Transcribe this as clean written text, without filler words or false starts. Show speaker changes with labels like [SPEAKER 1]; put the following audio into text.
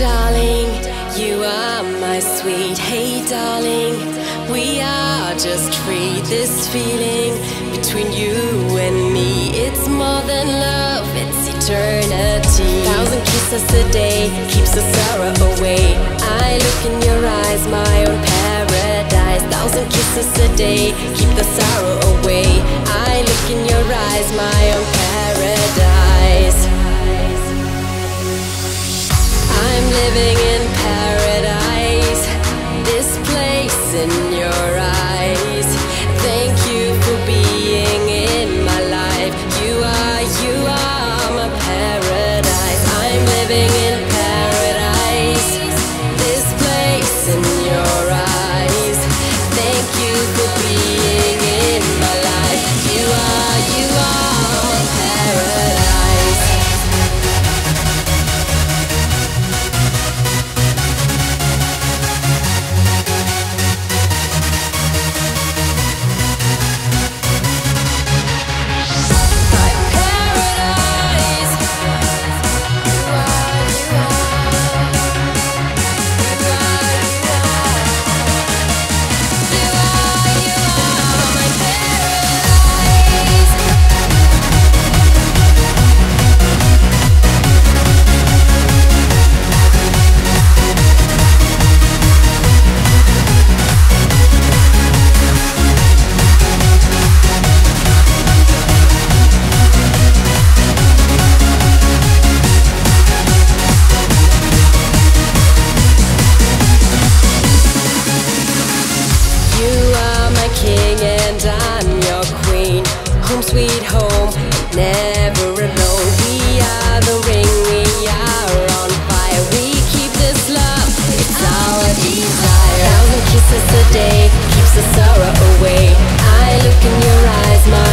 [SPEAKER 1] darling, you are my sweet. Hey darling, we are just free. This feeling between you and me, it's more than love, it's eternity. 1,000 kisses a day keeps the sorrow away. I look in your eyes, my own paradise. 1,000 kisses a day keep the sorrow away. I look in your eyes, my own paradise. I'm living in paradise, this place in your eyes. Thank you for being in my life. You are my paradise. I'm living in paradise, this place in your eyes. Thank you for being in my life. You are my paradise. Home sweet home, never alone. We are the ring, we are on fire. We keep this love, it's our desire. 1,000 kisses a day keeps the sorrow away. I look in your eyes, my